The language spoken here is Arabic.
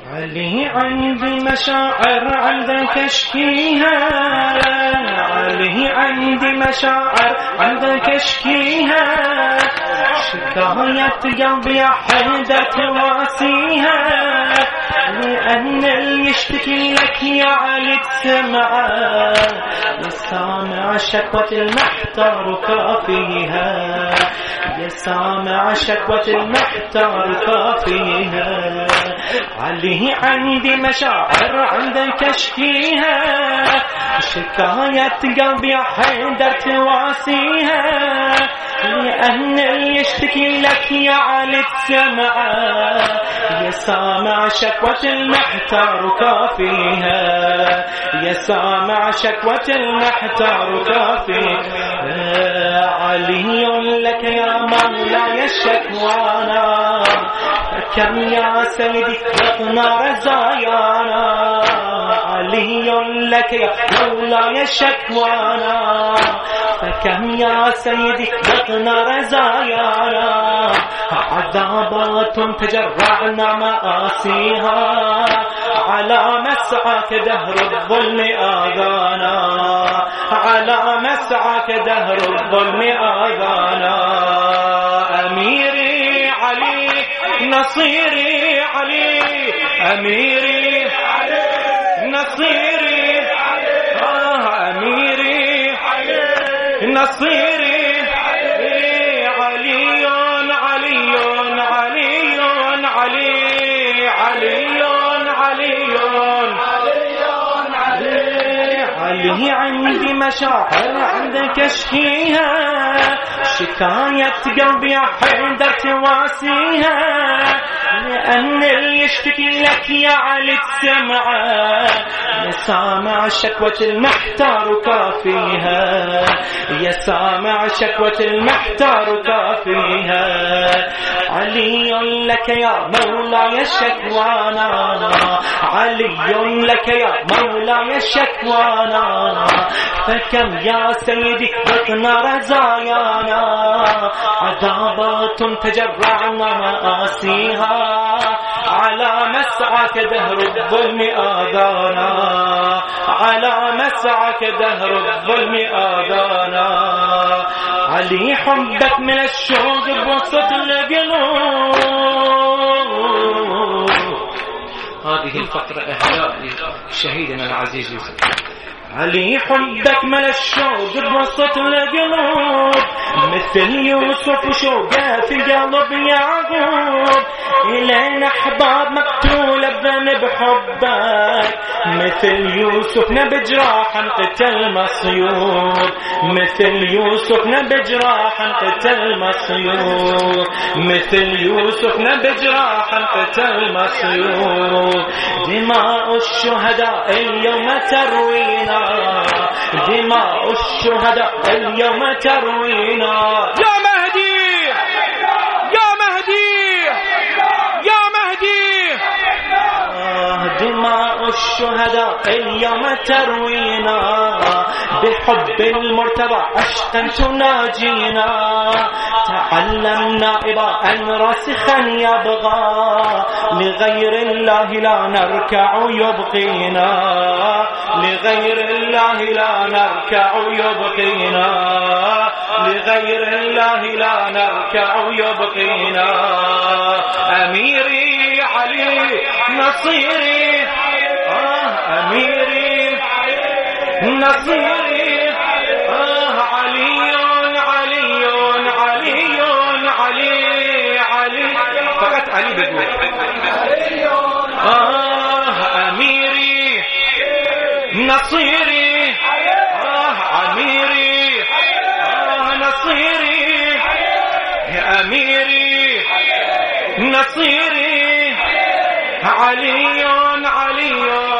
علي عندي مشاعر عندك اشكيها، علي عندي مشاعر عندك اشكيها، شكاية قلبي حيدة تواسيها، لأن اللي يشتكي لك يا علي تسمعه، يسامع شكوة المحتار كافيها، يسامع شكوة المحتار كافيها. علي عندي مشاعر عندك اشكيها، شكاية قلبي حيدر تواسيها، لأن اللي يشتكي لك يا علي تسمعه، يسامع شكوة المحتار كافيها، يسامع شكوة المحتار كافيها. علي لك يا مولاي الشكوانا، كم يا سيدي لقنا رزايانا، علي لك يا مولاي الشكوانا، فكم يا سيدي لقنا رزايانا، عذابات تجرعنا مآسيها، على مسعاك دهر الظلم آذانا، على مسعاك دهر الظلم آذانا. أميري علي نصيري علي، أميري نصيري، أميري نصيري، علي علي علي علي علي علي عندي مشاعر عندك اشكيها، شكاية قلبي حيدر تواسيها، لأن اللي يشتكي لك يا علي تسمعه، يسامع شكوة المحتار كافيها، يسامع شكوة المحتار كافيها. علي لك يا مولاي الشكوانا، علي لك يا مولاي الشكوانا، فكم يا سيدي بطنا رزايانا، عذابات تجرعنا مآسيها، على مسعاك دهر الظلم آذانا، على مسعاك دهر الظلم آذانا. علي حبك من الشوق بوسط القلوب. هذه الفقرة إهداء لشهيدنا العزيز يوسف. علي حبك من الشوق بوسط القلوب، مثل يوسف وشوقه في قلب يعقوب، إلينا أحباب مقتولة بذنب حبك، مثل يوسف بجراح قتل مصيوب، مثل يوسف بجراح قتل مصيوب، مثل يوسف بجراح قتل مصيوب. دماء الشهداء اليوم تروينا، دماء الشهداء اليوم تروينا. يا مهدي يا مهدي يا مهدي، دماء الشهداء اليوم تروينا، بحب المرتضى عشقا تناجينا، تعلمنا إباء راسخا يبغى، لغير الله لا نركع يبقينا، لغير الله لا نركع يبقينا، لغير الله لا نركع يبقينا. أميري علي نصيري، أميري نصيري، علي علي علي علي علي، فقط علي بقول أميري نصيري، أميري نصيري، أميري نصيري، علي علي